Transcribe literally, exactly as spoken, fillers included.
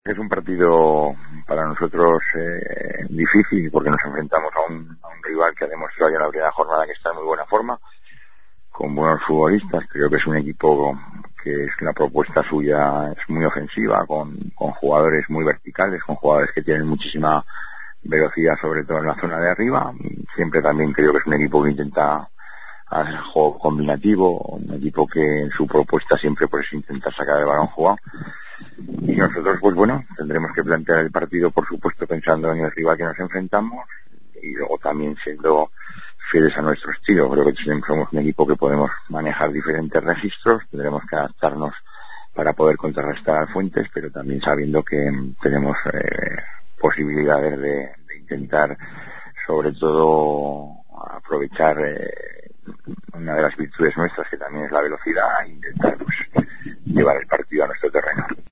Es un partido para nosotros eh, difícil porque nos enfrentamos a un, a un rival que ha demostrado ya en la primera jornada que está en muy buena forma, con buenos futbolistas. Creo que es un equipo que es la propuesta suya es muy ofensiva, con, con jugadores muy verticales, con jugadores que tienen muchísima velocidad, sobre todo en la zona de arriba. Siempre también creo que es un equipo que intenta hacer juego combinativo, un equipo que en su propuesta siempre pues intenta sacar el balón jugado. Y nosotros, pues bueno, tendremos que plantear el partido, por supuesto, pensando en el rival que nos enfrentamos y luego también siendo fieles a nuestro estilo. Creo que somos un equipo que podemos manejar diferentes registros, tendremos que adaptarnos para poder contrarrestar al Fuentes, pero también sabiendo que tenemos eh, posibilidades de, de intentar, sobre todo, aprovechar eh, una de las virtudes nuestras, que también es la velocidad, e intentar pues llevar el partido a nuestro terreno.